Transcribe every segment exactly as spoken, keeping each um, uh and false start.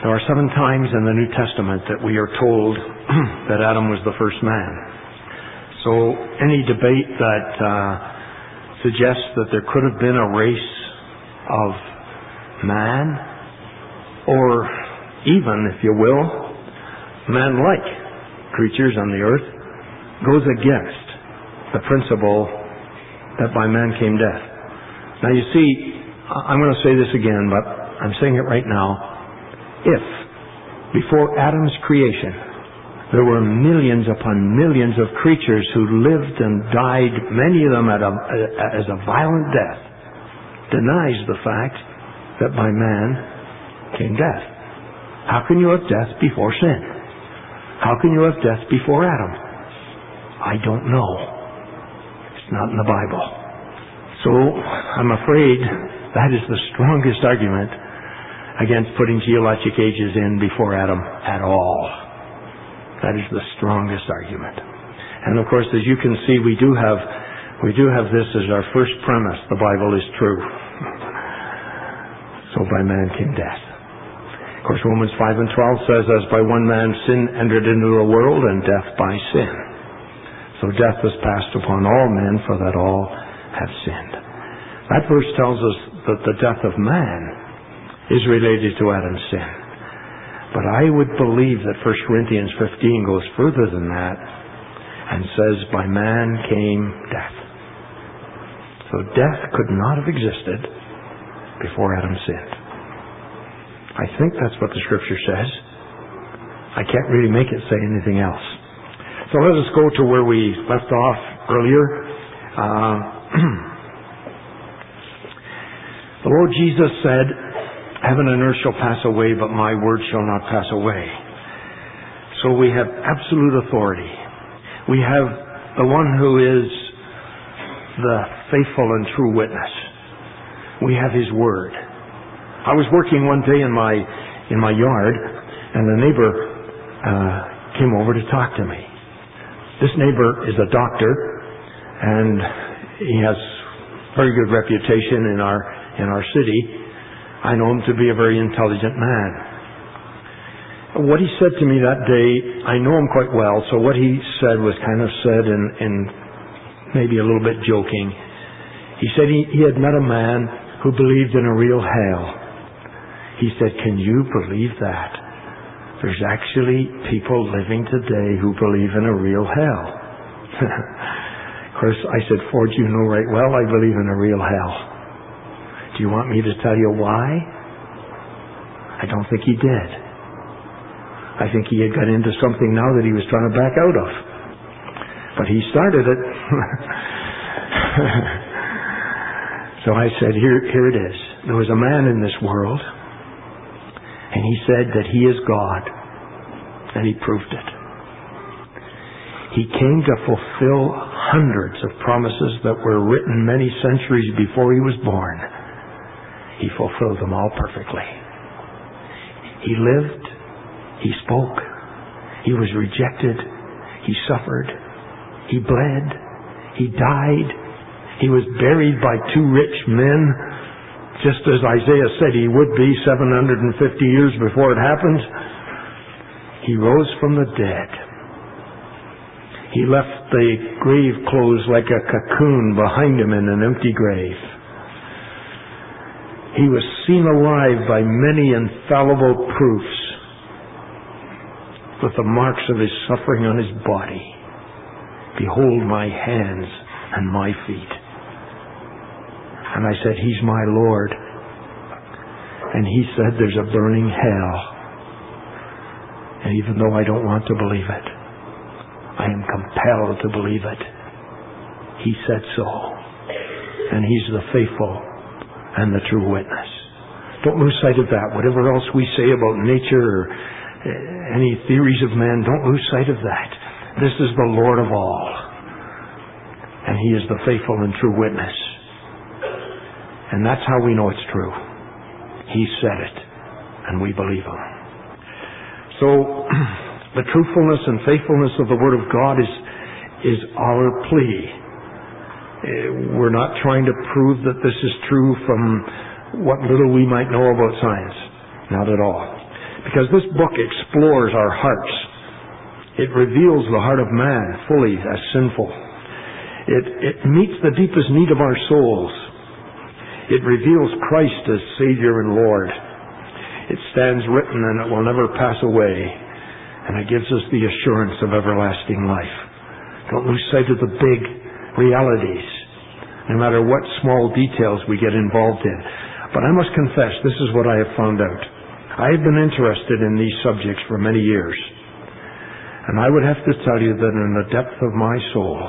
There are seven times in the New Testament that we are told that Adam was the first man. So any debate that uh, suggests that there could have been a race of man, or even, if you will, man-like creatures on the earth, goes against the principle that by man came death. Now you see, I'm going to say this again, but I'm saying it right now. If, before Adam's creation, there were millions upon millions of creatures who lived and died, many of them at a, as a violent death, denies the fact that by man came death. How can you have death before sin? How can you have death before Adam? I don't know. It's not in the Bible. So, I'm afraid that is the strongest argument against putting geologic ages in before Adam at all. That is the strongest argument. And of course, as you can see, we do have we do have this as our first premise. The Bible is true. So by man came death. Of course, Romans five and twelve says, as by one man sin entered into the world, and death by sin. So death has passed upon all men, for that all have sinned. That verse tells us that the death of man is related to Adam's sin. But I would believe that First Corinthians fifteen goes further than that and says, by man came death. So death could not have existed before Adam sinned. I think that's what the Scripture says. I can't really make it say anything else. So let us go to where we left off earlier. Uh, the Lord Jesus said, heaven and earth shall pass away, but my word shall not pass away. So we have absolute authority. We have the one who is the faithful and true witness. We have His word. I was working one day in my in my yard, and a neighbor uh, came over to talk to me. This neighbor is a doctor, and he has very good reputation in our in our city. I know him to be a very intelligent man. What he said to me that day, I know him quite well, so what he said was kind of said in, in maybe a little bit joking. He said he, he had met a man who believed in a real hell. He said, can you believe that? There's actually people living today who believe in a real hell. Of course, I said, Ford, you know right well I believe in a real hell. Do you want me to tell you why? I don't think he did. I think he had got into something now that he was trying to back out of. But he started it. So I said, here, here it is. There was a man in this world, and he said that he is God, and he proved it. He came to fulfill hundreds of promises that were written many centuries before he was born. He fulfilled them all perfectly. He lived. He spoke. He was rejected. He suffered. He bled. He died. He was buried by two rich men, just as Isaiah said he would be seven hundred fifty years before it happened. He rose from the dead. He left the grave clothes like a cocoon behind him in an empty grave. He was seen alive by many infallible proofs with the marks of his suffering on his body. Behold my hands and my feet. And I said, he's my Lord. And he said there's a burning hell. And even though I don't want to believe it, I am compelled to believe it. He said so. And he's the faithful and the true witness. Don't lose sight of that. Whatever else we say about nature or any theories of man, don't lose sight of that. This is the Lord of all. And he is the faithful and true witness. And that's how we know it's true. He said it, and we believe him. So, the truthfulness and faithfulness of the Word of God is, is our plea. We're not trying to prove that this is true from what little we might know about science. Not at all. Because this book explores our hearts. It reveals the heart of man fully as sinful. It, it meets the deepest need of our souls. It reveals Christ as Savior and Lord. It stands written and it will never pass away. And it gives us the assurance of everlasting life. Don't lose sight of the big realities, no matter what small details we get involved in. But I must confess, this is what I have found out. I have been interested in these subjects for many years. And I would have to tell you that in the depth of my soul,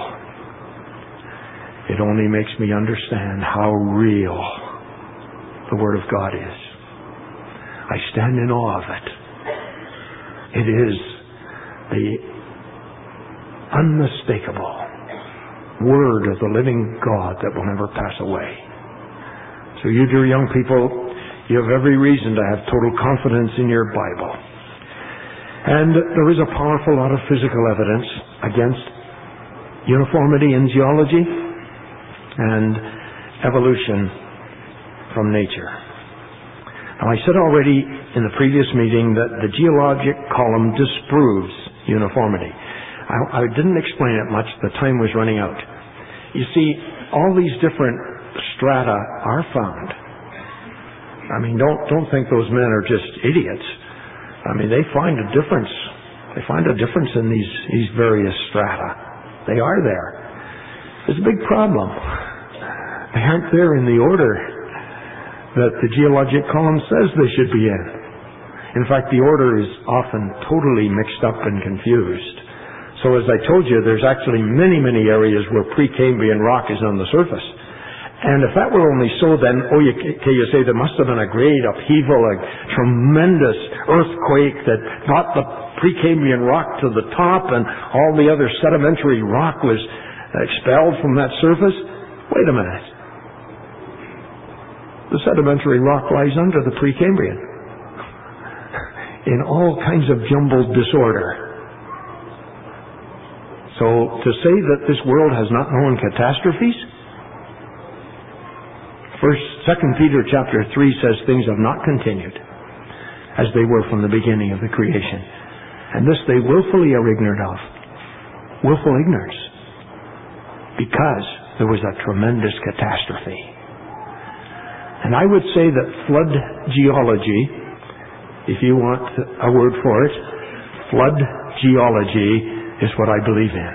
it only makes me understand how real the Word of God is. I stand in awe of it. It is the unmistakable Word of the living God that will never pass away. So you dear young people, you have every reason to have total confidence in your Bible. And there is a powerful lot of physical evidence against uniformity in geology and evolution from nature. Now, I said already in the previous meeting that the geologic column disproves uniformity. I, I didn't explain it much. The time was running out. You see, all these different strata are found. I mean, don't don't think those men are just idiots. I mean, they find a difference. They find a difference in these, these various strata. They are there. There's a big problem. They aren't there in the order that the geologic column says they should be in. In fact, the order is often totally mixed up and confused. So as I told you, there's actually many, many areas where Precambrian rock is on the surface. And if that were only so, then, oh, you, okay, you say there must have been a great upheaval, a tremendous earthquake that brought the Precambrian rock to the top and all the other sedimentary rock was expelled from that surface. Wait a minute. The sedimentary rock lies under the Precambrian in all kinds of jumbled disorder. So to say that this world has not known catastrophes, First, Second Peter chapter three says things have not continued as they were from the beginning of the creation. And this they willfully are ignorant of. Willful ignorance. Because there was a tremendous catastrophe. And I would say that flood geology, if you want a word for it, flood geology is what I believe in.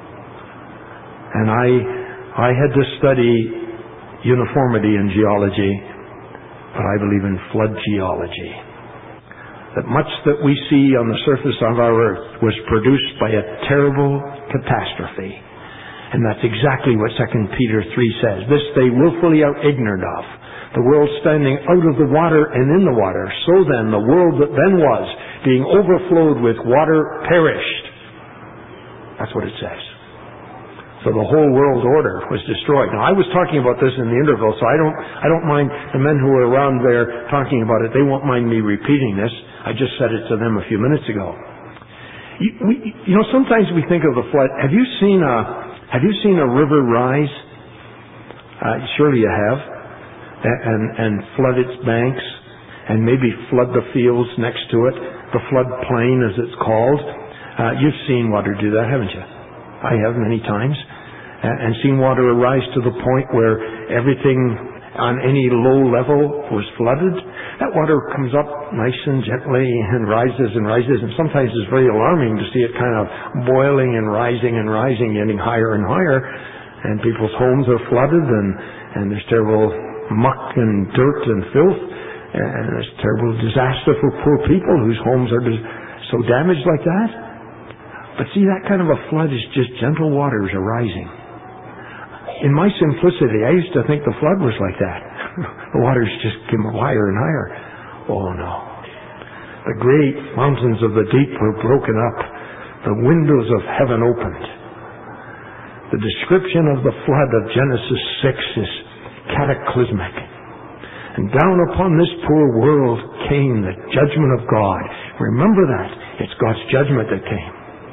And I, I had to study uniformity in geology, but I believe in flood geology. That much that we see on the surface of our earth was produced by a terrible catastrophe. And that's exactly what Second Peter three says. This they willfully are ignorant of. The world standing out of the water and in the water. So then the world that then was, being overflowed with water, perished. That's what it says. So the whole world order was destroyed. Now I was talking about this in the interval, so I don't I don't mind the men who were around there talking about it. They won't mind me repeating this. I just said it to them a few minutes ago. You, we, you know, sometimes we think of the flood. Have you seen a Have you seen a river rise? Uh, surely you have, and, and and flood its banks, and maybe flood the fields next to it, the flood plain as it's called. Uh, you've seen water do that, haven't you? I have many times, and seen water arise to the point where everything on any low level was flooded. That water comes up nice and gently and rises and rises, and sometimes it's very alarming to see it kind of boiling and rising and rising, getting higher and higher, and people's homes are flooded, and, and there's terrible muck and dirt and filth, and there's terrible disaster for poor people whose homes are so damaged like that. But see, that kind of a flood is just gentle waters arising. In my simplicity, I used to think the flood was like that. The waters just came higher and higher. Oh no. The great mountains of the deep were broken up. The windows of heaven opened. The description of the flood of Genesis six is cataclysmic. And down upon this poor world came the judgment of God. Remember that. It's God's judgment that came.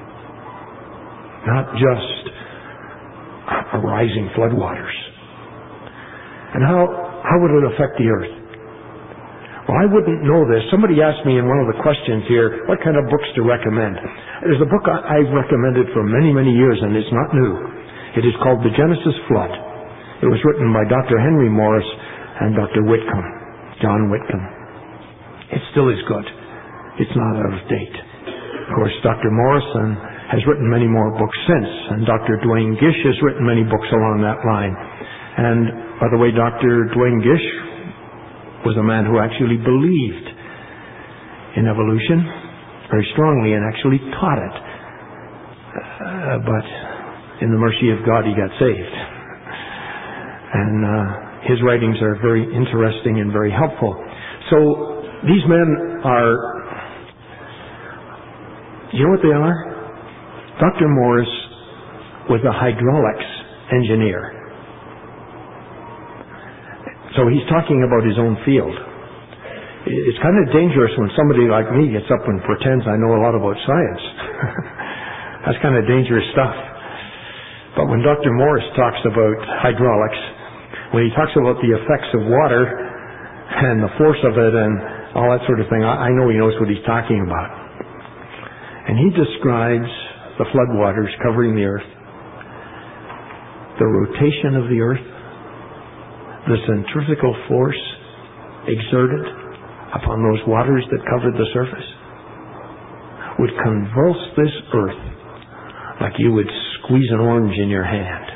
Not just arising floodwaters. And how, how would it affect the earth? Well, I wouldn't know this. Somebody asked me in one of the questions here, what kind of books to recommend? There's a book I've recommended for many, many years, and it's not new. It is called The Genesis Flood. It was written by Doctor Henry Morris and Doctor Whitcomb, John Whitcomb. It still is good. It's not out of date. Of course, Doctor Morrison has written many more books since, and Doctor Duane Gish has written many books along that line. And, by the way, Doctor Duane Gish was a man who actually believed in evolution very strongly and actually taught it. Uh, but in the mercy of God, he got saved. And uh, his writings are very interesting and very helpful. So these men are, you know what they are? Doctor Morris was a hydraulics engineer. So he's talking about his own field. It's kind of dangerous when somebody like me gets up and pretends I know a lot about science. That's kind of dangerous stuff. But when Doctor Morris talks about hydraulics, when he talks about the effects of water and the force of it and all that sort of thing, I know he knows what he's talking about. And he describes the floodwaters covering the earth, the rotation of the earth, the centrifugal force exerted upon those waters that covered the surface would convulse this earth like you would squeeze an orange in your hand.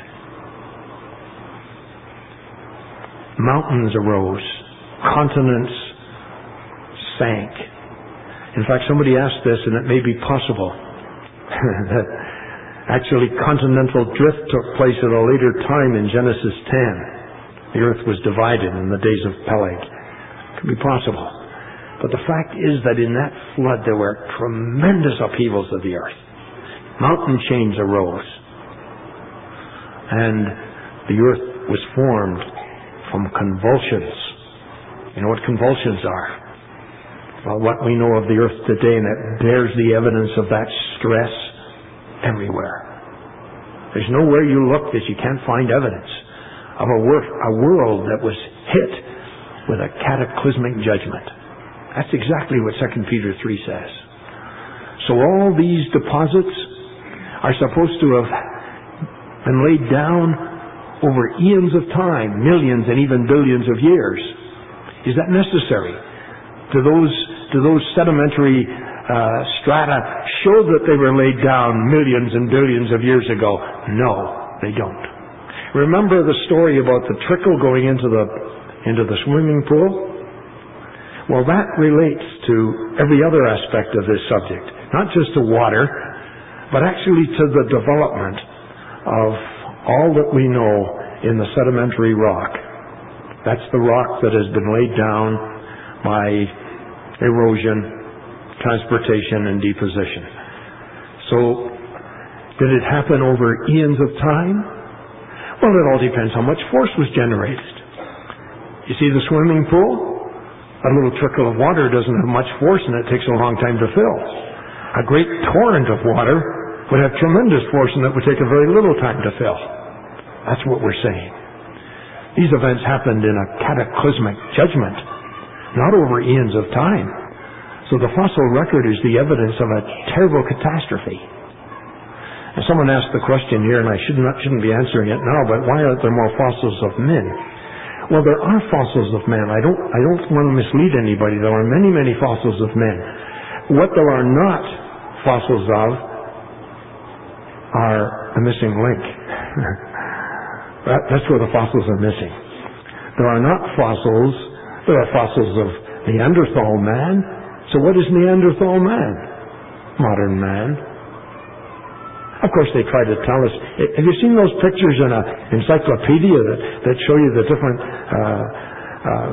Mountains arose, continents sank. In fact, somebody asked this, and it may be possible that actually continental drift took place at a later time in Genesis ten. The earth was divided in the days of Peleg. It could be possible. But the fact is that in that flood there were tremendous upheavals of the earth. Mountain chains arose. And the earth was formed from convulsions. You know what convulsions are? Well, what we know of the earth today, and it bears the evidence of that stress everywhere. There's nowhere you look that you can't find evidence of a, wor- a world that was hit with a cataclysmic judgment. That's exactly what Second Peter three says. So all these deposits are supposed to have been laid down over eons of time, millions and even billions of years. Is that necessary? Do those, do those sedimentary uh, strata show that they were laid down millions and billions of years ago? No, they don't. Remember the story about the trickle going into the into the swimming pool? Well, that relates to every other aspect of this subject, not just to water, but actually to the development of all that we know in the sedimentary rock. That's the rock that has been laid down by erosion, transportation, and deposition. So, did it happen over eons of time? Well, it all depends how much force was generated. You see the swimming pool? A little trickle of water doesn't have much force and it takes a long time to fill. A great torrent of water would have tremendous force and it would take a very little time to fill. That's what we're saying. These events happened in a cataclysmic judgment, not over eons of time. So the fossil record is the evidence of a terrible catastrophe. And someone asked the question here, and I should not, shouldn't be answering it now, but why aren't there more fossils of men? Well, there are fossils of men. I don't, I don't want to mislead anybody. There are many, many fossils of men. What there are not fossils of are the missing link. that, that's where the fossils are missing. There are not fossils. There are fossils of Neanderthal man. So what is Neanderthal man? Modern man. Of course, they try to tell us. Have you seen those pictures in an encyclopedia that, that show you the different uh, uh,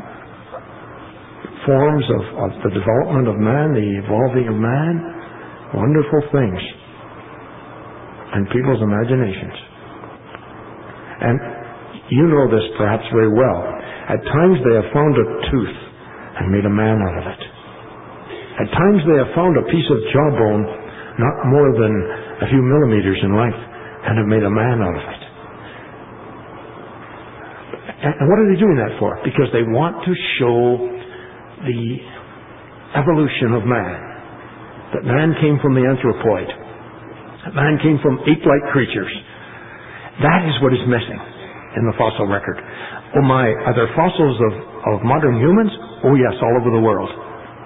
forms of, of the development of man, the evolving of man? Wonderful things. And people's imaginations. And you know this perhaps very well. At times they have found a tooth and made a man out of it. At times they have found a piece of jawbone not more than a few millimeters in length and have made a man out of it. And what are they doing that for? Because they want to show the evolution of man, that man came from the anthropoid, that man came from ape-like creatures. That is what is missing in the fossil record. Oh my, are there fossils of, of modern humans? Oh yes, all over the world.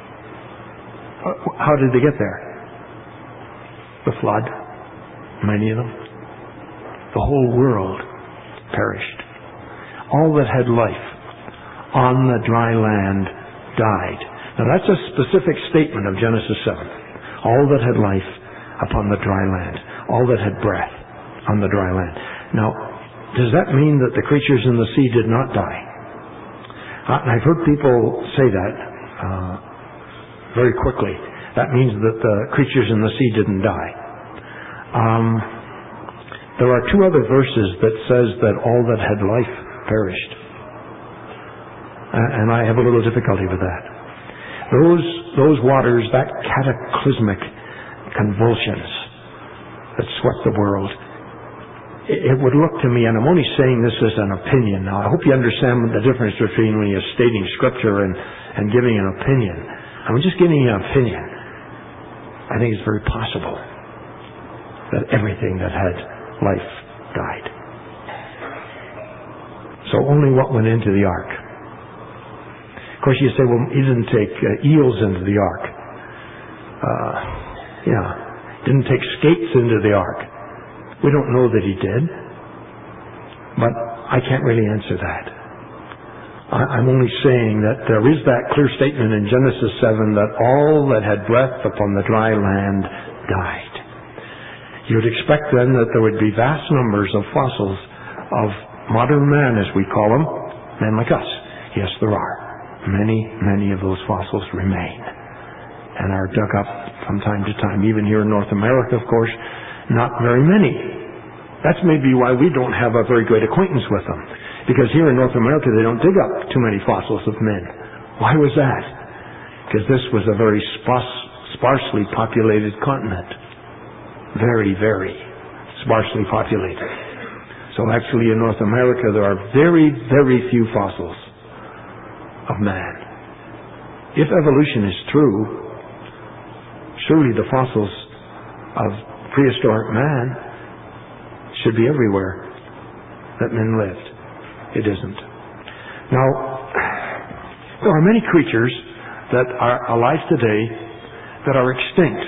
How did they get there? The flood, many of them. The whole world perished. All that had life on the dry land died. Now that's a specific statement of Genesis seven. All that had life upon the dry land. All that had breath on the dry land. Now, does that mean that the creatures in the sea did not die? I've heard people say that uh, very quickly. That means that the creatures in the sea didn't die. Um, there are two other verses that says that all that had life perished. And I have a little difficulty with that. Those, those waters, that cataclysmic convulsions that swept the world, it would look to me, and I'm only saying this as an opinion now. I hope you understand the difference between when you're stating Scripture and, and giving an opinion. I'm just giving you an opinion. I think it's very possible that everything that had life died. So only what went into the ark. Of course, you say, well, he didn't take uh, eels into the ark. Uh, yeah, didn't take skates into the ark. We don't know that he did, but I can't really answer that. I, I'm only saying that there is that clear statement in Genesis seven that all that had breath upon the dry land died. You would expect then that there would be vast numbers of fossils of modern man, as we call them, men like us. Yes, there are. Many, many of those fossils remain and are dug up from time to time. Even here in North America, of course, not very many. That's maybe why we don't have a very great acquaintance with them. Because here in North America, they don't dig up too many fossils of men. Why was that? Because this was a very sparse, sparsely populated continent. Very, very sparsely populated. So actually in North America, there are very, very few fossils of man. If evolution is true, surely the fossils of prehistoric man should be everywhere that men lived. It isn't. Now, there are many creatures that are alive today that are extinct.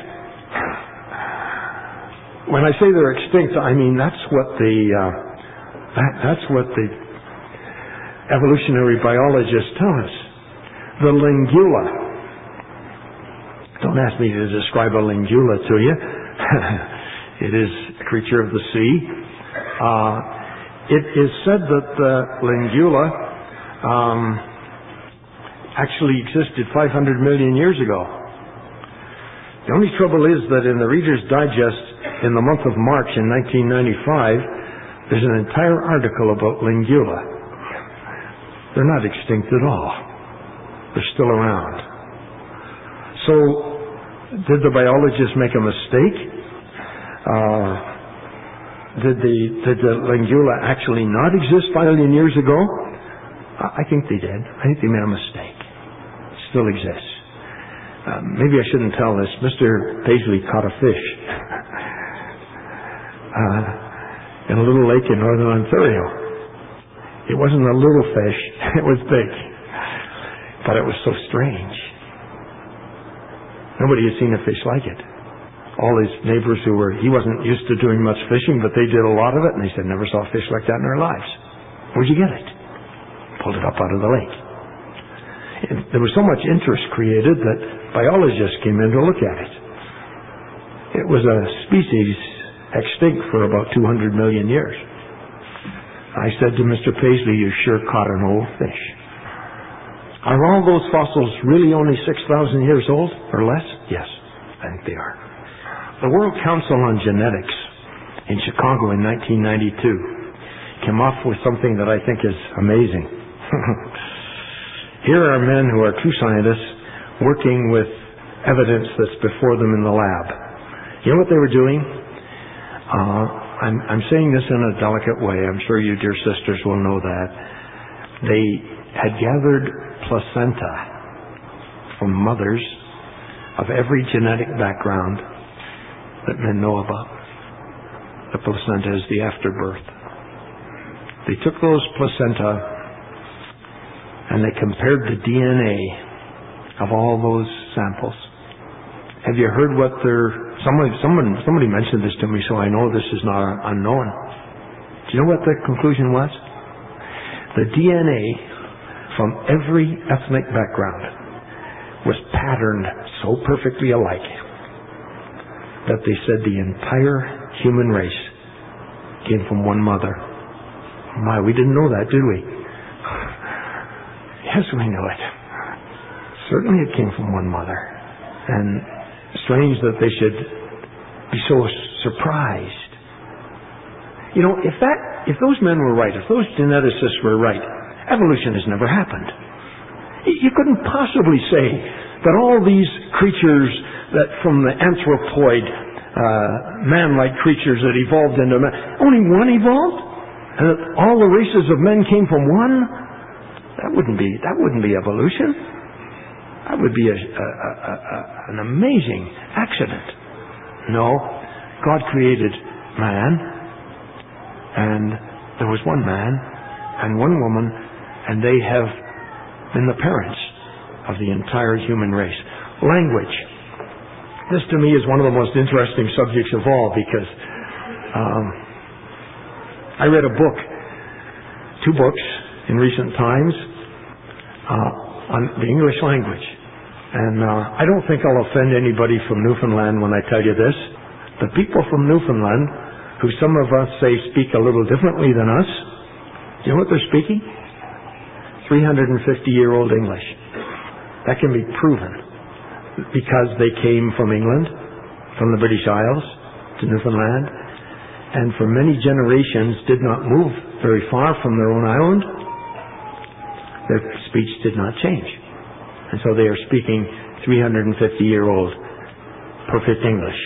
When I say they're extinct, I mean that's what the uh, that, that's what the evolutionary biologists tell us. The lingula. Don't ask me to describe a lingula to you. It is a creature of the sea. Uh, it is said that the lingula um, actually existed five hundred million years ago. The only trouble is that in the Reader's Digest in the month of March in nineteen ninety-five, there's an entire article about lingula. They're not extinct at all. They're still around. So, did the biologists make a mistake? Uh, did the did the lingula actually not exist five million years ago? I think they did. I think they made a mistake. It still exists. Uh, maybe I shouldn't tell this. Mister Paisley caught a fish uh, in a little lake in northern Ontario. It wasn't a little fish. It was big. But it was so strange. Nobody had seen a fish like it. All his neighbors who were, he wasn't used to doing much fishing, but they did a lot of it, and they said, never saw a fish like that in their lives. Where'd you get it? Pulled it up out of the lake. And there was so much interest created that biologists came in to look at it. It was a species extinct for about two hundred million years. I said to Mister Paisley, you sure caught an old fish. Are all those fossils really only six thousand years old or less? Yes, I think they are. The World Council on Genetics in Chicago in nineteen ninety-two came off with something that I think is amazing. Here are men who are true scientists working with evidence that's before them in the lab. You know what they were doing? Uh, I'm, I'm saying this in a delicate way. I'm sure you dear sisters will know that. They had gathered placenta from mothers of every genetic background that men know about. The placenta is the afterbirth. They took those placenta and they compared the D N A of all those samples. Have you heard what their... Somebody, someone, somebody mentioned this to me, so I know this is not unknown. Do you know what the conclusion was? The D N A from every ethnic background was patterned so perfectly alike that they said the entire human race came from one mother. My, we didn't know that, did we? Yes, we knew it. Certainly it came from one mother. And strange that they should be so surprised. You know, if that, if those men were right, if those geneticists were right, evolution has never happened. You couldn't possibly say that all these creatures that from the anthropoid, uh, man-like creatures that evolved into man, only one evolved? And that all the races of men came from one? That wouldn't be, that wouldn't be evolution. That would be a, a, a, a, an amazing accident. No, God created man, and there was one man and one woman, and they have been the parents of the entire human race. Language. This to me is one of the most interesting subjects of all, because um, I read a book, two books in recent times uh, on the English language. And uh, I don't think I'll offend anybody from Newfoundland when I tell you this. The people from Newfoundland, who some of us say speak a little differently than us, you know what they're speaking? three hundred fifty year old English. That can be proven because they came from England, from the British Isles to Newfoundland, and for many generations did not move very far from their own island. Their speech did not change. And so they are speaking three hundred fifty year old perfect English.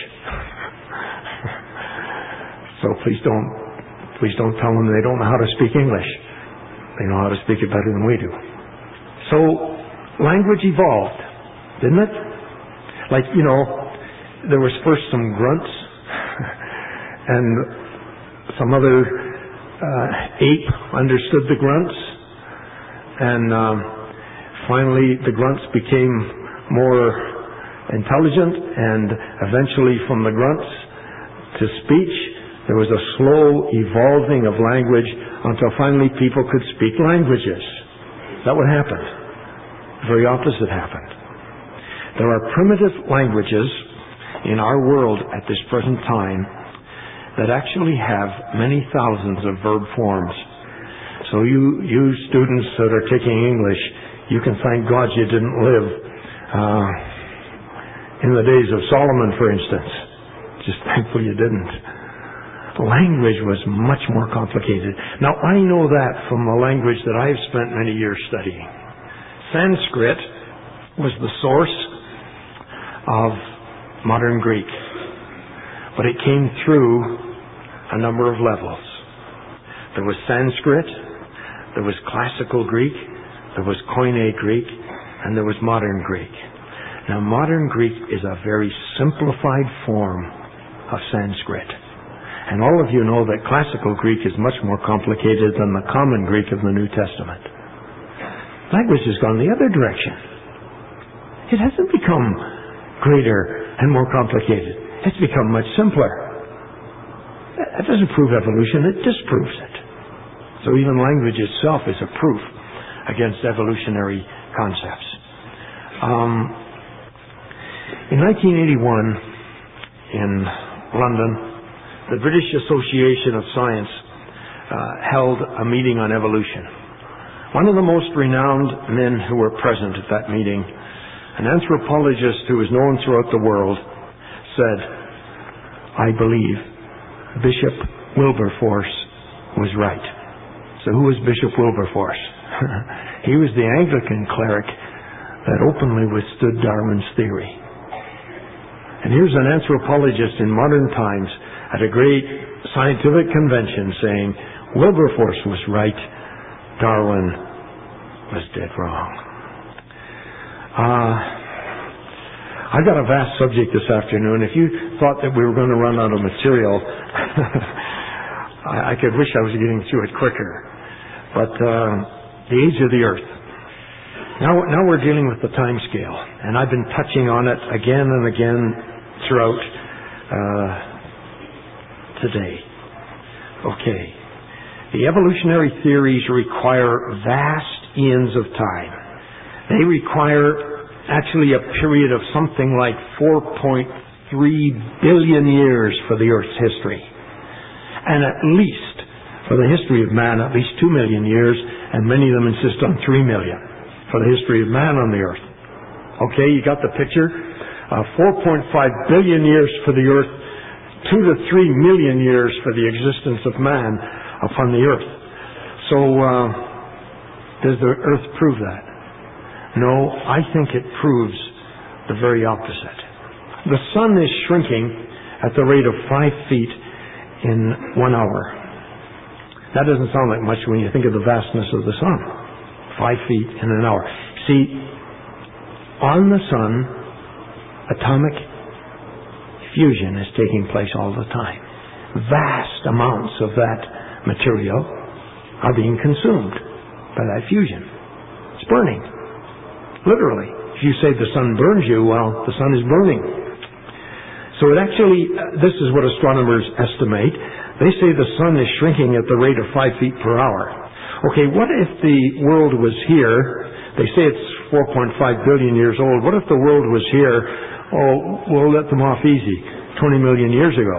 So please don't, please don't tell them they don't know how to speak English. They know how to speak it better than we do. So language evolved, didn't it? Like, you know, there was first some grunts and some other uh, ape understood the grunts, and um, finally the grunts became more intelligent, and eventually from the grunts to speech there was a slow evolving of language until finally people could speak languages. Is that what happened? The very opposite happened. There are primitive languages in our world at this present time that actually have many thousands of verb forms. So you, you students that are taking English, you can thank God you didn't live uh, in the days of Solomon, for instance. Just thankful you didn't. Language was much more complicated. Now, I know that from the language that I've spent many years studying. Sanskrit was the source of modern Greek, but it came through a number of levels. There was Sanskrit, there was classical Greek, there was Koine Greek, and there was modern Greek. Now, modern Greek is a very simplified form of Sanskrit. And all of you know that classical Greek is much more complicated than the common Greek of the New Testament. Language has gone the other direction. It hasn't become greater and more complicated. It's become much simpler. That doesn't prove evolution, it disproves it. So even language itself is a proof against evolutionary concepts. Um, in nineteen eighty-one, in London, the British Association of Science uh, held a meeting on evolution. One of the most renowned men who were present at that meeting, an anthropologist who is known throughout the world, said, "I believe Bishop Wilberforce was right." So who was Bishop Wilberforce? He was the Anglican cleric that openly withstood Darwin's theory. And here's an anthropologist in modern times at a great scientific convention saying, Wilberforce was right, Darwin was dead wrong. Uh, I've got a vast subject this afternoon. If you thought that we were going to run out of material, I, I could wish I was getting through it quicker. But uh, the age of the earth. Now, now we're dealing with the time scale, and I've been touching on it again and again throughout uh, today. Okay. The evolutionary theories require vast eons of time. They require actually a period of something like four point three billion years for the Earth's history. And at least, for the history of man, at least two million years, and many of them insist on three million for the history of man on the Earth. Okay, you got the picture? Uh, four point five billion years for the Earth, two to three million years for the existence of man upon the Earth. So, uh, does the Earth prove that? No, I think it proves the very opposite. The sun is shrinking at the rate of five feet in one hour. That doesn't sound like much when you think of the vastness of the sun. Five feet in an hour. See, on the sun, atomic fusion is taking place all the time. Vast amounts of that material are being consumed by that fusion. It's burning. Literally. If you say the sun burns you, well, the sun is burning. So it actually, uh, this is what astronomers estimate. They say the sun is shrinking at the rate of five feet per hour. Okay, what if the world was here? They say it's four point five billion years old. What if the world was here? Oh, we'll let them off easy. twenty million years ago.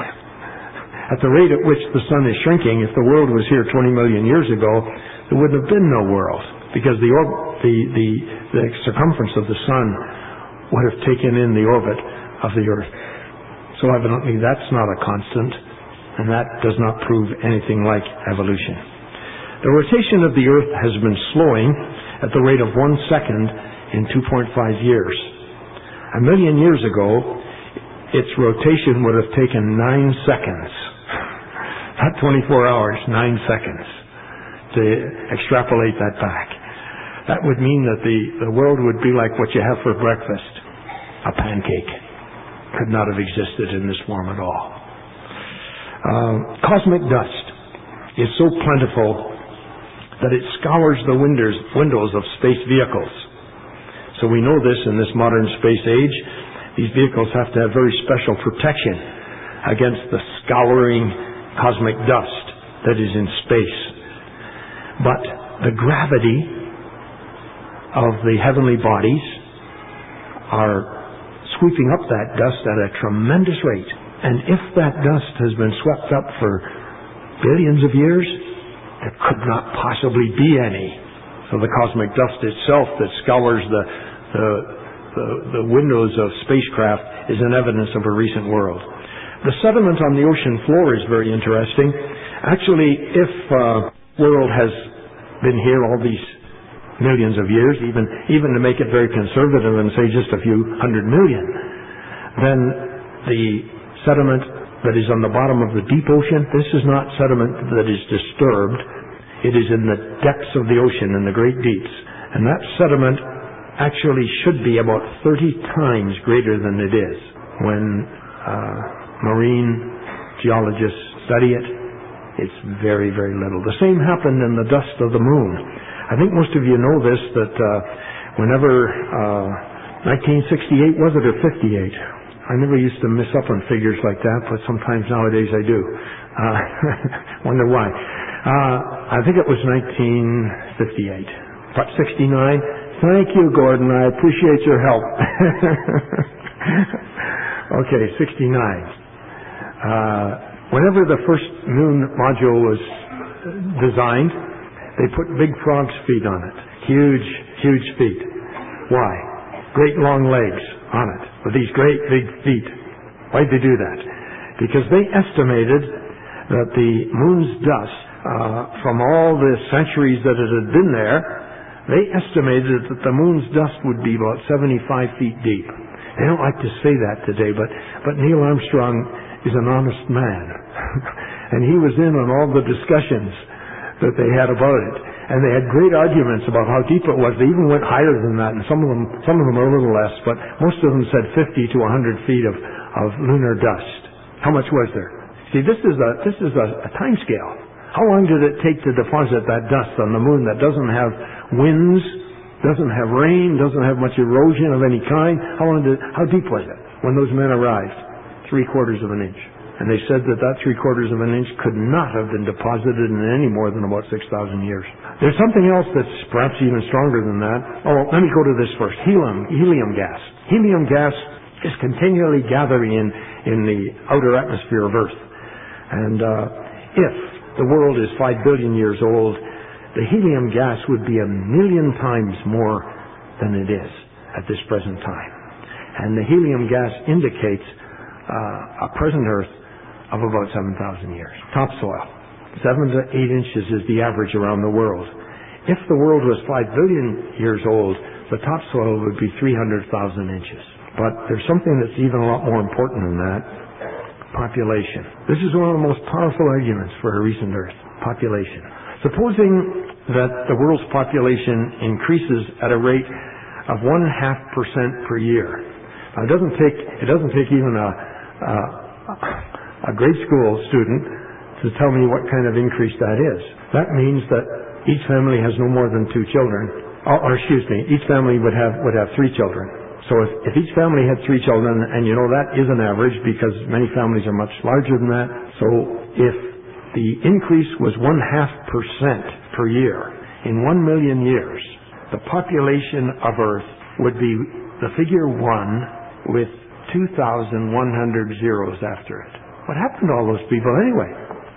At the rate at which the sun is shrinking, if the world was here twenty million years ago, there wouldn't have been no world. Because the, or- the, the, the circumference of the sun would have taken in the orbit of the Earth. So evidently that's not a constant, and that does not prove anything like evolution. The rotation of the Earth has been slowing at the rate of one second in two point five years. A million years ago, its rotation would have taken nine seconds. Not twenty-four hours, nine seconds to extrapolate that back. That would mean that the, the world would be like what you have for breakfast. A pancake. Could not have existed in this form at all. Uh, cosmic dust is so plentiful that it scours the windows, windows of space vehicles. So we know this in this modern space age. These vehicles have to have very special protection against the scouring cosmic dust that is in space. But the gravity of the heavenly bodies are sweeping up that dust at a tremendous rate. And if that dust has been swept up for billions of years, there could not possibly be any. So the cosmic dust itself that scours the, the, the, the windows of spacecraft is an evidence of a recent world. The sediment on the ocean floor is very interesting. Actually, if uh, world has been here all these millions of years, even even to make it very conservative and say just a few hundred million, then the sediment that is on the bottom of the deep ocean, this is not sediment that is disturbed. It is in the depths of the ocean, in the great deeps. And that sediment actually should be about thirty times greater than it is. When uh, marine geologists study it, it's very, very little. The same happened in the dust of the moon. I think most of you know this, that uh, whenever uh, nineteen sixty-eight, was it, or fifty-eight? I never used to miss up on figures like that, but sometimes nowadays I do. Uh, wonder why. Uh, I think it was nineteen fifty-eight. But sixty-nine, thank you, Gordon. I appreciate your help. Okay, sixty-nine. Uh, whenever the first moon module was designed, they put big frog's feet on it. Huge, huge feet. Why? Great long legs on it with these great big feet. Why'd they do that? Because they estimated that the moon's dust, uh, from all the centuries that it had been there, they estimated that the moon's dust would be about seventy-five feet deep. They don't like to say that today, but, but Neil Armstrong is an honest man. And he was in on all the discussions that they had about it. And they had great arguments about how deep it was. They even went higher than that, and some of them, some of them are a little less, but most of them said fifty to one hundred feet of, of lunar dust. How much was there? See, this is a, this is a, a time scale. How long did it take to deposit that dust on the moon that doesn't have winds, doesn't have rain, doesn't have much erosion of any kind? How long did, how deep was it when those men arrived? Three quarters of an inch. And they said that that three quarters of an inch could not have been deposited in any more than about six thousand years. There's something else that's perhaps even stronger than that. Oh, let me go to this first. Helium, helium gas. Helium gas is continually gathering in, in the outer atmosphere of Earth. And uh, if the world is five billion years old, the helium gas would be a million times more than it is at this present time. And the helium gas indicates uh, a present Earth of about seven thousand years. Topsoil, seven to eight inches is the average around the world. If the world was five billion years old, the topsoil would be three hundred thousand inches. But there's something that's even a lot more important than that. Population. This is one of the most powerful arguments for a recent Earth. Population. Supposing that the world's population increases at a rate of one half percent per year. Now, it doesn't take, it doesn't take even a, a a grade school student to tell me what kind of increase that is. That means that each family has no more than two children. Or, or excuse me, each family would have would have three children. So if, if each family had three children, and you know that is an average because many families are much larger than that. So if the increase was one half percent per year in one million years, the population of Earth would be the figure one with two thousand one hundred zeros after it. What happened to all those people anyway?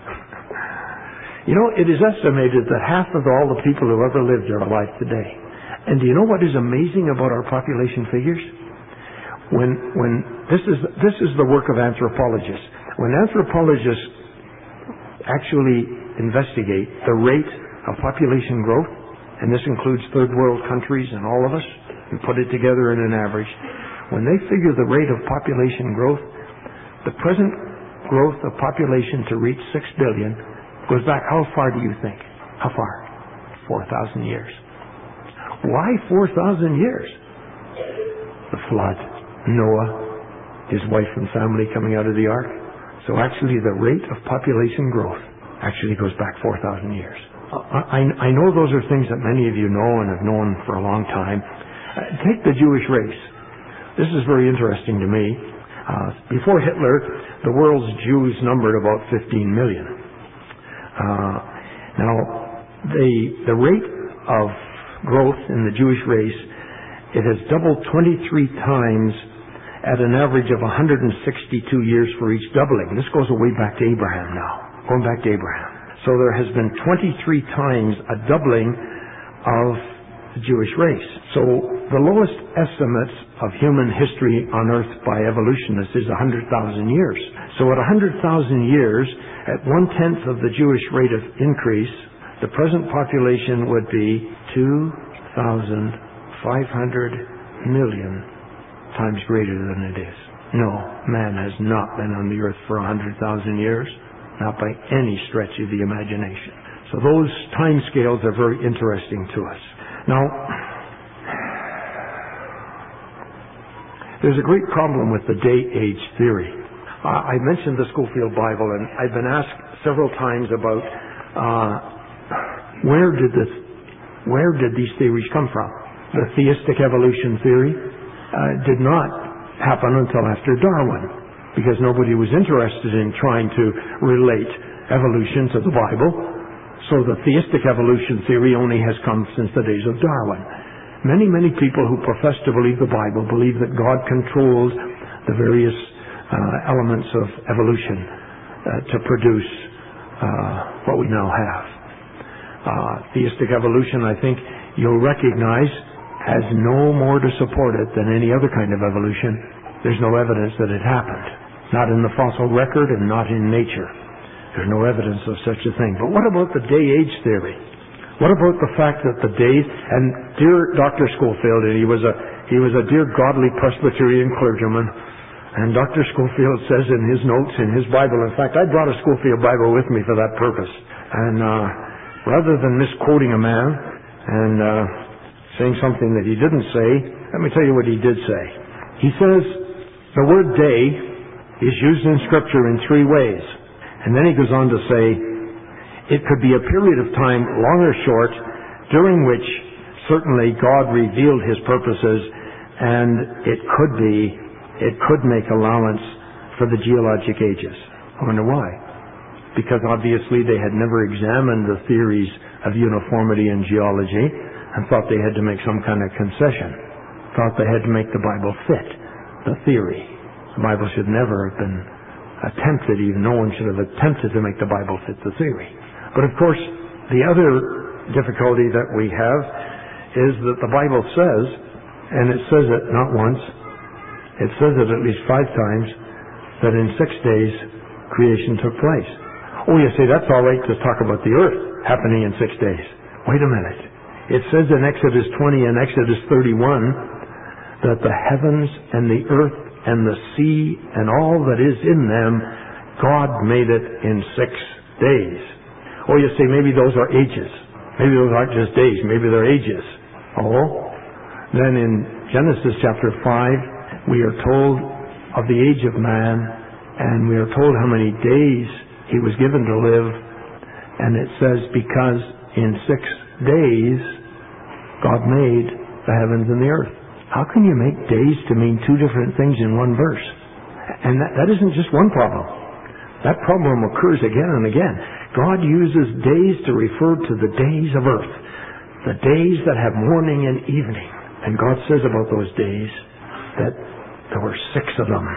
You know, it is estimated that half of all the people who ever lived are alive today. And do you know what is amazing about our population figures? When, when this is this is the work of anthropologists. When anthropologists actually investigate the rate of population growth, and this includes third world countries and all of us, and put it together in an average, when they figure the rate of population growth, the present growth of population to reach six billion goes back, how far do you think? How far? four thousand years. Why four thousand years? The flood, Noah, his wife and family coming out of the ark. So actually the rate of population growth actually goes back four thousand years. I, I know those are things that many of you know and have known for a long time. Uh, take the Jewish race. This is very interesting to me. Uh, before Hitler, the world's Jews numbered about fifteen million. Uh, now, the the rate of growth in the Jewish race, it has doubled twenty-three times at an average of one hundred sixty-two years for each doubling. This goes way back to Abraham now, going back to Abraham. So there has been twenty-three times a doubling of the Jewish race. So the lowest estimates of human history on Earth by evolutionists is one hundred thousand years. So at one hundred thousand years, at one-tenth of the Jewish rate of increase, the present population would be two thousand five hundred million times greater than it is. No, man has not been on the Earth for one hundred thousand years, not by any stretch of the imagination. So those time scales are very interesting to us. Now, there's a great problem with the day-age theory. Uh, I mentioned the Scofield Bible, and I've been asked several times about uh, where did this, where did these theories come from? The theistic evolution theory uh, did not happen until after Darwin, because nobody was interested in trying to relate evolution to the Bible. So the theistic evolution theory only has come since the days of Darwin. Many, many people who profess to believe the Bible believe that God controls the various uh, elements of evolution uh, to produce uh, what we now have. Uh, theistic evolution, I think you'll recognize, has no more to support it than any other kind of evolution. There's no evidence that it happened. Not in the fossil record and not in nature. There's no evidence of such a thing. But what about the day-age theory? What about the fact that the days, and dear Doctor Scofield, and he was a he was a dear godly Presbyterian clergyman, and Doctor Scofield says in his notes in his Bible, in fact, I brought a Scofield Bible with me for that purpose, and uh, rather than misquoting a man and uh, saying something that he didn't say, let me tell you what he did say. He says the word day is used in Scripture in three ways. And then he goes on to say it could be a period of time, long or short, during which certainly God revealed his purposes, and it could be, it could make allowance for the geologic ages. I wonder why. Because obviously they had never examined the theories of uniformity in geology and thought they had to make some kind of concession. Thought they had to make the Bible fit the theory. The Bible should never have been attempted, even no one should have attempted to make the Bible fit the theory. But of course, the other difficulty that we have is that the Bible says, and it says it not once, it says it at least five times, that in six days creation took place. Oh, you say that's all right to talk about the earth happening in six days. Wait a minute. It says in Exodus twenty and Exodus thirty-one that the heavens and the earth and the sea and all that is in them, God made it in six days. Oh, you say maybe those are ages. Maybe those aren't just days. Maybe they're ages. Oh, then in Genesis chapter five, we are told of the age of man, and we are told how many days he was given to live, and it says because in six days God made the heavens and the earth. How can you make days to mean two different things in one verse? And that, that isn't just one problem. That problem occurs again and again. God uses days to refer to the days of earth, the days that have morning and evening. And God says about those days that there were six of them.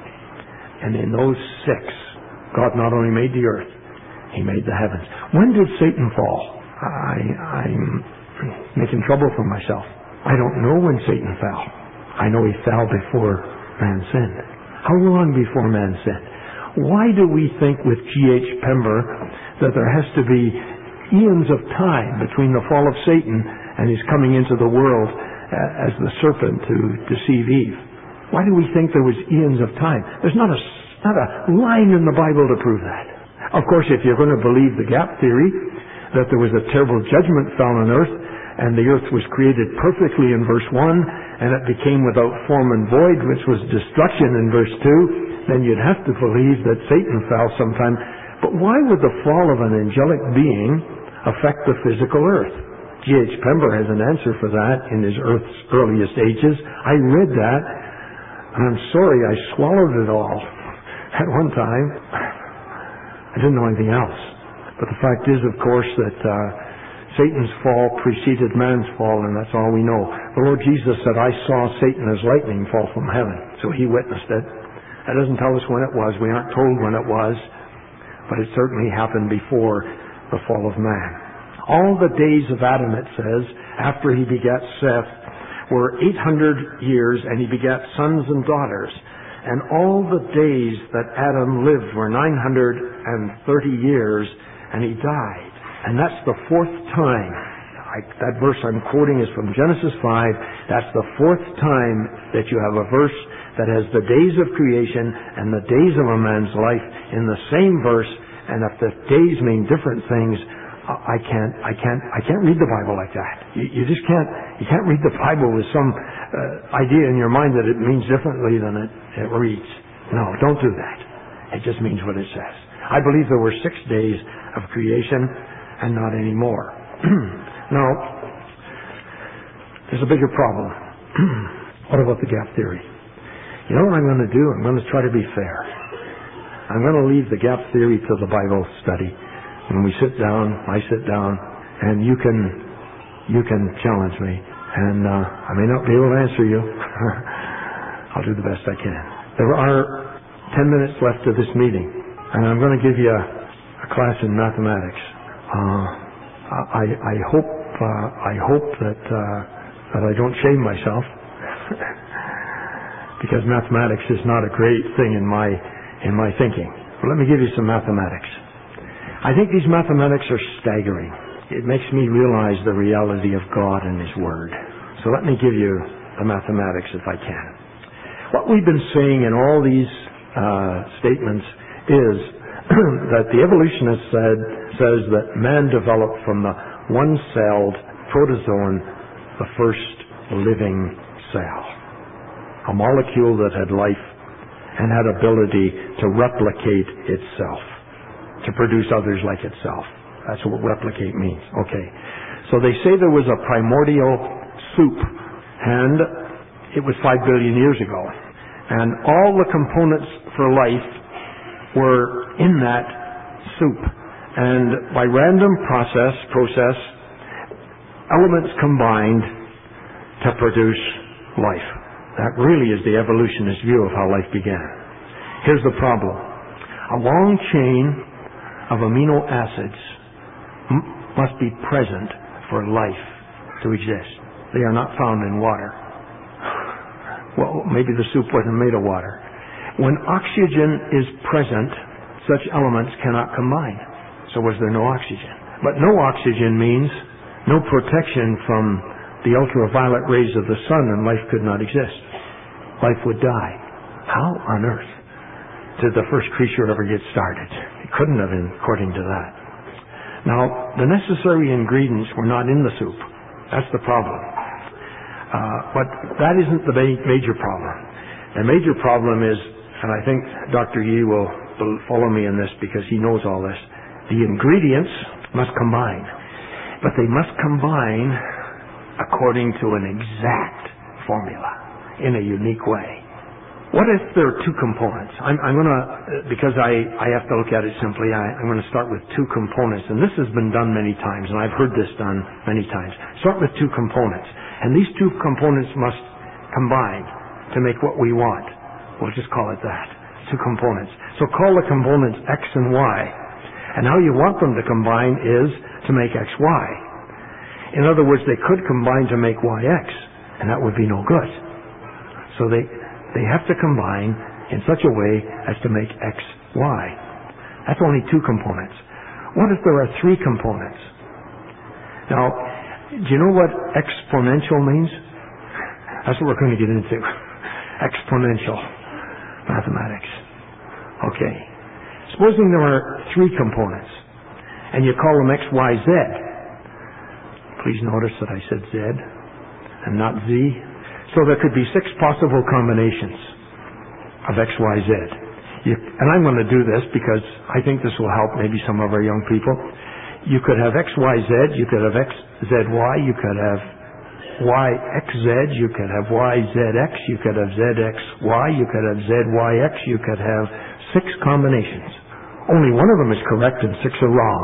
And in those six, God not only made the earth, he made the heavens. When did Satan fall? I, I'm making trouble for myself. I don't know when Satan fell. I know he fell before man sinned. How long before man sinned? Why do we think with G H Pember that there has to be eons of time between the fall of Satan and his coming into the world as the serpent to deceive Eve? Why do we think there was eons of time? There's not a, not a line in the Bible to prove that. Of course, if you're going to believe the gap theory, that there was a terrible judgment fell on earth, and the earth was created perfectly in verse one, and it became without form and void, which was destruction in verse two, then you'd have to believe that Satan fell sometime. But why would the fall of an angelic being affect the physical earth? G H Pember has an answer for that in his Earth's earliest ages. I read that, and I'm sorry I swallowed it all at one time. I didn't know anything else. But the fact is, of course, that uh, Satan's fall preceded man's fall, and that's all we know. The Lord Jesus said, I saw Satan as lightning fall from heaven. So he witnessed it. That doesn't tell us when it was. We aren't told when it was. But it certainly happened before the fall of man. All the days of Adam, it says, after he begat Seth, were eight hundred years, and he begat sons and daughters. And all the days that Adam lived were nine hundred thirty years, and he died. And that's the fourth time. I, that verse I'm quoting is from Genesis five. That's the fourth time that you have a verse that has the days of creation and the days of a man's life in the same verse. And if the days mean different things, I can't, I can't, I can't read the Bible like that. You, you just can't, you can't read the Bible with some uh, idea in your mind that it means differently than it, it reads. No, don't do that. It just means what it says. I believe there were six days of creation and not any more. Now, there's a bigger problem. What about the gap theory? You know what I'm going to do? I'm going to try to be fair. I'm going to leave the gap theory to the Bible study. When we sit down, I sit down, and you can you can challenge me. And uh, I may not be able to answer you. I'll do the best I can. There are ten minutes left of this meeting, and I'm going to give you a, a class in mathematics. Uh, I, I hope uh, I hope that uh, that I don't shame myself, because mathematics is not a great thing in my in my thinking. But let me give you some mathematics. I think these mathematics are staggering. It makes me realize the reality of God and His Word. So let me give you the mathematics if I can. What we've been saying in all these uh, statements is that the evolutionists said says that man developed from the one-celled protozoan the first living cell, a molecule that had life and had ability to replicate itself, to produce others like itself. That's what replicate means. Okay. So they say there was a primordial soup, and it was five billion years ago. And all the components for life were in that soup. And by random process, process, elements combined to produce life. That really is the evolutionist view of how life began. Here's the problem. A long chain of amino acids m- must be present for life to exist. They are not found in water. Well, maybe the soup wasn't made of water. When oxygen is present, such elements cannot combine. So was there no oxygen? But no oxygen means no protection from the ultraviolet rays of the sun, and life could not exist. Life would die. How on earth did the first creature ever get started? It couldn't have been according to that. Now, the necessary ingredients were not in the soup. That's the problem. Uh, but that isn't the ma- major problem. The major problem is, and I think Doctor Yee will follow me in this because he knows all this, the ingredients must combine. But they must combine according to an exact formula in a unique way. What if there are two components? I'm, I'm going to, because I, I have to look at it simply, I, I'm going to start with two components. And this has been done many times, and I've heard this done many times. Start with two components. And these two components must combine to make what we want. We'll just call it that. Two components. So call the components X and Y. And how you want them to combine is to make X Y. In other words, they could combine to make Y X, and that would be no good. So they... They have to combine in such a way as to make X, Y. That's only two components. What if there are three components? Now, do you know what exponential means? That's what we're going to get into. Exponential mathematics. Okay. Supposing there are three components, and you call them X, Y, Z. Please notice that I said Z and not Z. So there could be six possible combinations of X, Y, Z. You, and I'm going to do this because I think this will help maybe some of our young people. You could have X, Y, Z. You could have X, Z, Y. You could have Y, X, Z. You could have Y, Z, X. You could have Z, X, Y. You could have Z, Y, X. You could have six combinations. Only one of them is correct and six are wrong.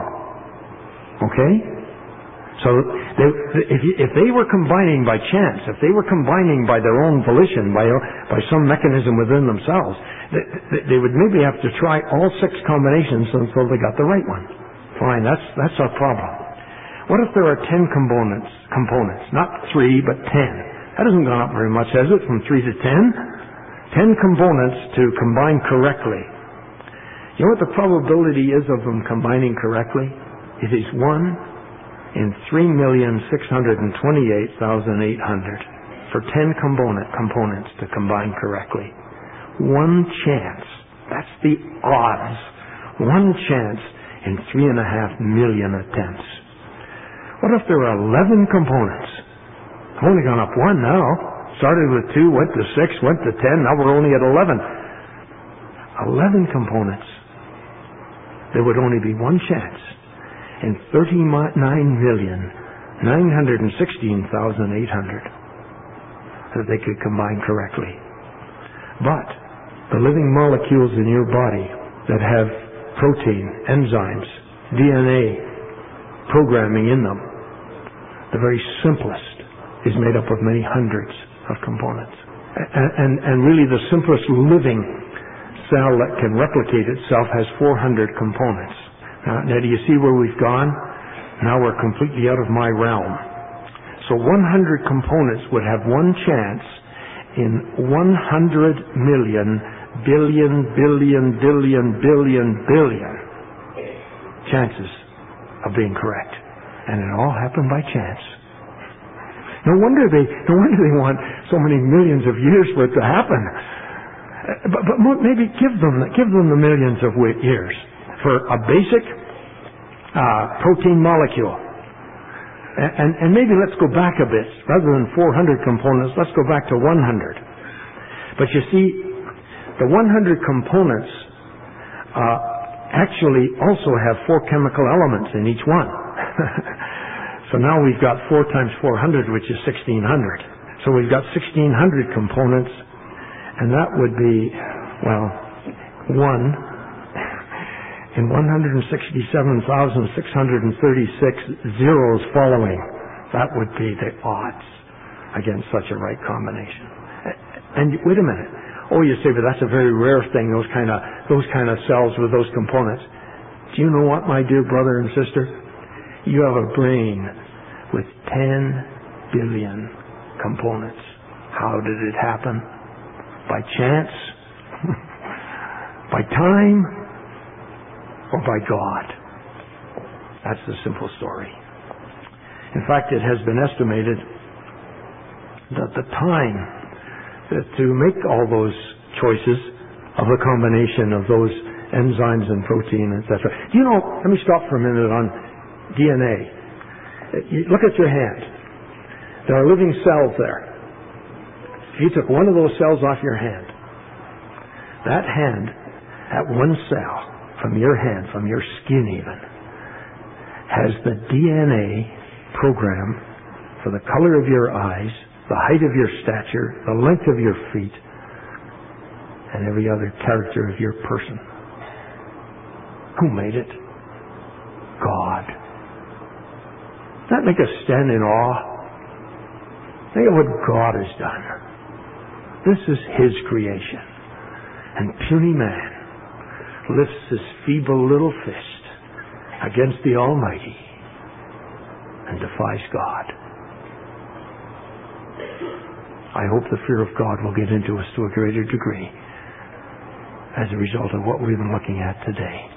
Okay? So they, if, you, if they were combining by chance, if they were combining by their own volition, by, by some mechanism within themselves, they, they would maybe have to try all six combinations until they got the right one. Fine, that's, that's our problem. What if there are ten components, components, not three, but ten? That hasn't gone up very much, has it, from three to ten? Ten components to combine correctly. You know what the probability is of them combining correctly? It is one in three million six hundred twenty-eight thousand eight hundred for ten component components to combine correctly. One chance. That's the odds. One chance in three and a half million attempts. What if there are eleven components? I've only gone up one now. Started with two, went to six, went to ten, now we're only at eleven. Eleven components. There would only be one chance in thirty-nine million nine hundred sixteen thousand eight hundred that they could combine correctly. But the living molecules in your body that have protein, enzymes, D N A programming in them, the very simplest is made up of many hundreds of components. And, and, and really the simplest living cell that can replicate itself has four hundred components. Now, now, do you see where we've gone? Now we're completely out of my realm. So one hundred components would have one chance in one hundred million, billion, billion, billion, billion, billion chances of being correct. And it all happened by chance. No wonder they, no wonder they want so many millions of years for it to happen. But, but maybe give them, give them the millions of years for a basic uh, protein molecule. And, and, and maybe let's go back a bit. Rather than four hundred components, let's go back to one hundred. But you see, the one hundred components uh, actually also have four chemical elements in each one. So now we've got four times four hundred, which is sixteen hundred. So we've got sixteen hundred components, and that would be, well, one in one hundred sixty-seven thousand six hundred thirty-six zeros following. That would be the odds against such a right combination. And wait a minute. Oh, you say, but that's a very rare thing, those kind of those kind of cells with those components. Do you know what, my dear brother and sister? You have a brain with ten billion components. How did it happen? By chance? By time? Or by God? That's the simple story. In fact, it has been estimated that the time to make all those choices of a combination of those enzymes and protein, et cetera. Do you know, let me stop for a minute on D N A. You look at your hand. There are living cells there. If you took one of those cells off your hand, that hand, that one cell from your hand, from your skin even, has the D N A program for the color of your eyes, the height of your stature, the length of your feet, and every other character of your person. Who made it? God. Doesn't that make us stand in awe? Think of what God has done. This is His creation. And puny man lifts his feeble little fist against the Almighty and defies God. I hope the fear of God will get into us to a greater degree as a result of what we've been looking at today.